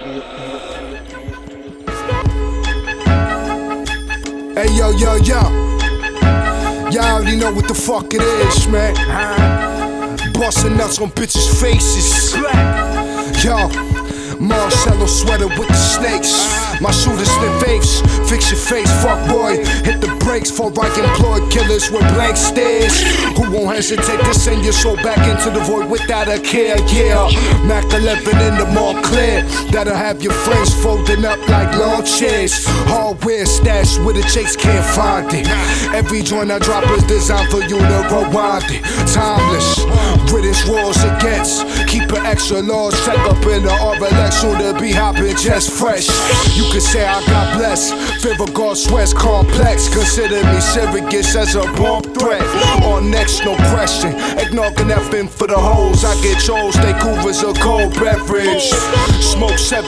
Hey yo, yo, yo. Y'all already know what the fuck it is, man. Bustin' nuts on bitches' faces. Yo, Marcello sweater with the snakes. My shooters sniff vapes, fix your face, fuck boy. Hit the brakes for I employ killers with blank stares. Who won't hesitate to send your soul back into the void without a care, yeah. Mac 11 in the Montclair, that'll have your friends folding up like lawn chairs. Hardware stashed where the chicks can't find it. Every joint I drop is designed for you to rewind it. Timeless, British wars against. Keep it extra large, check up in the RLX, soon to be hopping just fresh. You could say I got blessed, fear of God sweats complex. Consider me serious as a bomb threat. On next, no question. Eggnog and effing for the hoes. I get chose, they cool as a cold beverage. Smoke 7